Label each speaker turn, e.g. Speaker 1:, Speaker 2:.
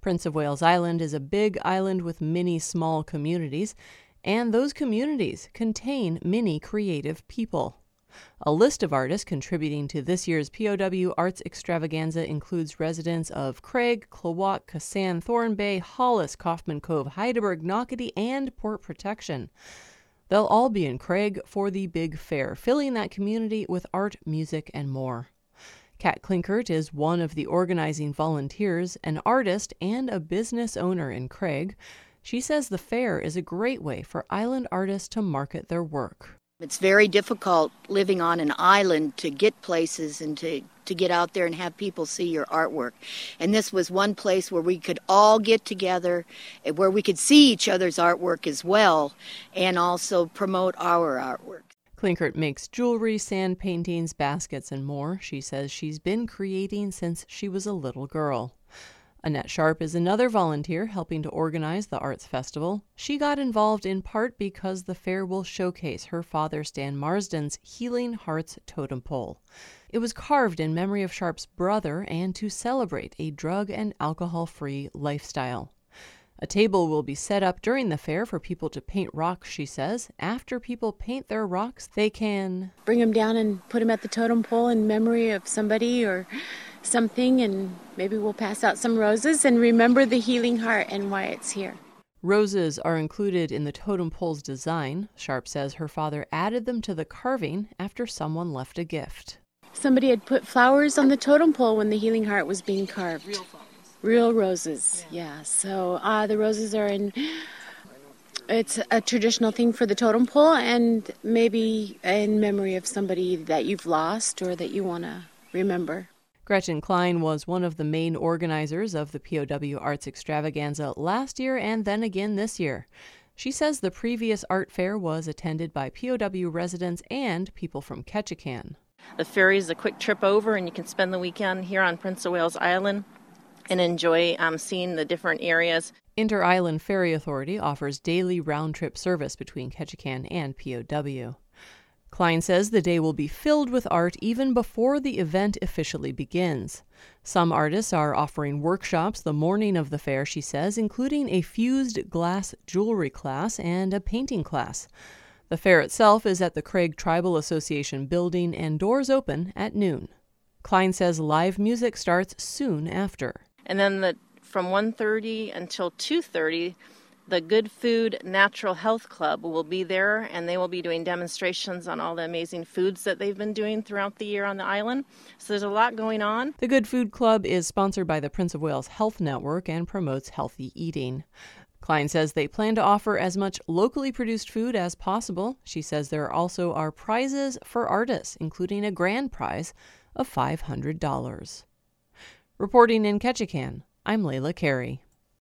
Speaker 1: Prince of Wales Island is a big island with many small communities, and those communities contain many creative people. A list of artists contributing to this year's POW Arts Extravaganza includes residents of Craig, Klawock, Kassan, Thorne Bay, Hollis, Kaufman Cove, Heidelberg, Knockaty, and Port Protection. They'll all be in Craig for the big fair, filling that community with art, music, and more. Kat Klinkert is one of the organizing volunteers, an artist, and a business owner in Craig. She says the fair is a great way for island artists to market their work.
Speaker 2: It's very difficult living on an island to get places and to get out there and have people see your artwork. And this was one place where we could all get together, where we could see each other's artwork as well, and also promote our artwork.
Speaker 1: Klinkert makes jewelry, sand paintings, baskets, and more. She says she's been creating since she was a little girl. Annette Sharp is another volunteer helping to organize the Arts Festival. She got involved in part because the fair will showcase her father Stan Marsden's Healing Hearts totem pole. It was carved in memory of Sharp's brother and to celebrate a drug and alcohol-free lifestyle. A table will be set up during the fair for people to paint rocks, she says. After people paint their rocks, they can
Speaker 3: bring them down and put them at the totem pole in memory of somebody or something, and maybe we'll pass out some roses and remember the healing heart and why it's here.
Speaker 1: Roses are included in the totem pole's design. Sharp says her father added them to the carving after someone left a gift.
Speaker 3: Somebody had put flowers on the totem pole when the healing heart was being carved.
Speaker 2: Real flowers.
Speaker 3: Real roses, yeah. So the roses are it's a traditional thing for the totem pole, and maybe in memory of somebody that you've lost or that you want to remember.
Speaker 1: Gretchen Klein was one of the main organizers of the POW Arts Extravaganza last year and then again this year. She says the previous art fair was attended by POW residents and people from Ketchikan.
Speaker 4: The ferry is a quick trip over, and you can spend the weekend here on Prince of Wales Island and enjoy seeing the different areas.
Speaker 1: Inter-Island Ferry Authority offers daily round-trip service between Ketchikan and POW. Klein says the day will be filled with art even before the event officially begins. Some artists are offering workshops the morning of the fair, she says, including a fused glass jewelry class and a painting class. The fair itself is at the Craig Tribal Association building and doors open at noon. Klein says live music starts soon after.
Speaker 4: And then from 1:30 until 2:30, the Good Food Natural Health Club will be there, and they will be doing demonstrations on all the amazing foods that they've been doing throughout the year on the island. So there's a lot going on.
Speaker 1: The Good Food Club is sponsored by the Prince of Wales Health Network and promotes healthy eating. Klein says they plan to offer as much locally produced food as possible. She says there also are prizes for artists, including a grand prize of $500. Reporting in Ketchikan, I'm Layla Carey.